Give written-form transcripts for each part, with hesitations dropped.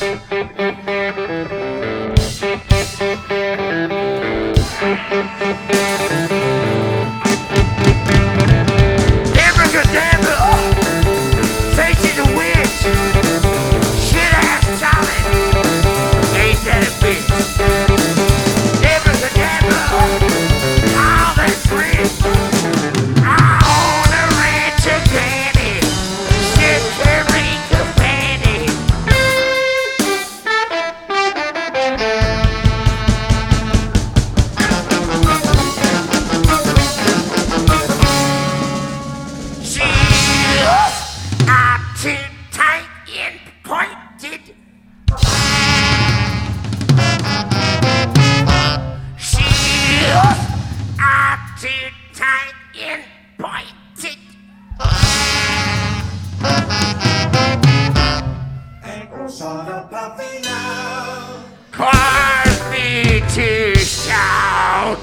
Cause me to shout.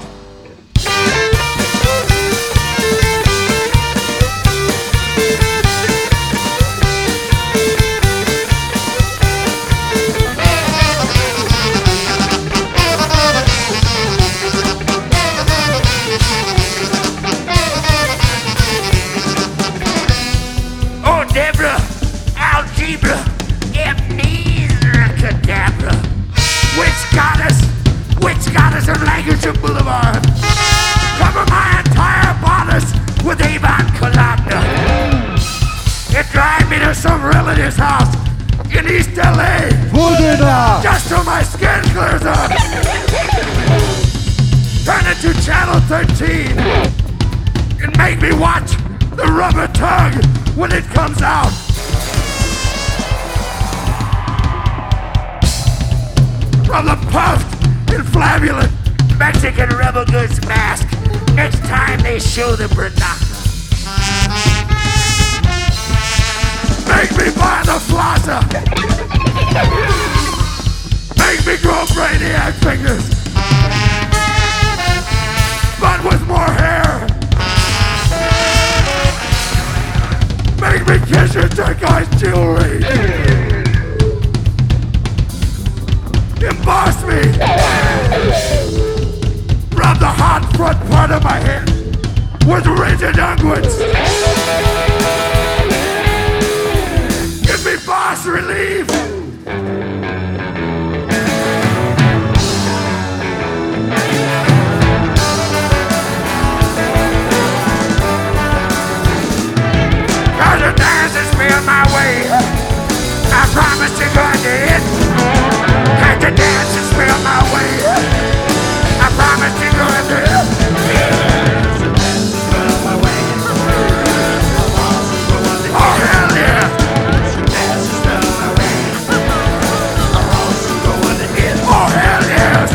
Oh, Deborah, algebra, amnesia, cadabra. Which goddess of language and boulevard? Cover my entire bodice with Avon Columna. It drive me to some relative's house in East LA. Just so my skin clears up. Turn it to channel 13 and make me watch the rubber tongue when it comes out. From the puffed and flabulant Mexican rebel goods mask next time they show the Braddock. Make me buy the flosser. Make me grow brainiac fingers, but with more hair. Make me kiss your turquoise jewelry. Emboss me. Rub the hot front part of my head with rigid unguents. Give me boss relief. Cause the dances feel my way. I promise you're going to hit. Had to dance and spell my way. I promise you're going to oh, hell yeah. Oh, hell yes.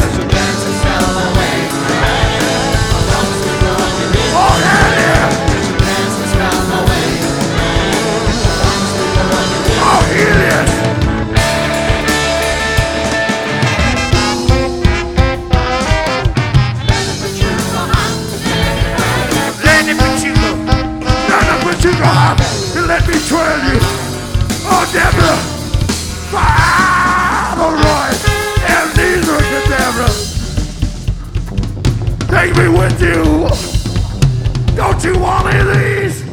Oh, hell yeah. Oh, hell yes. Let me twirl you. Oh, Deborah. Alright. Amnesia, Deborah. Take me with you. Don't you want any of these?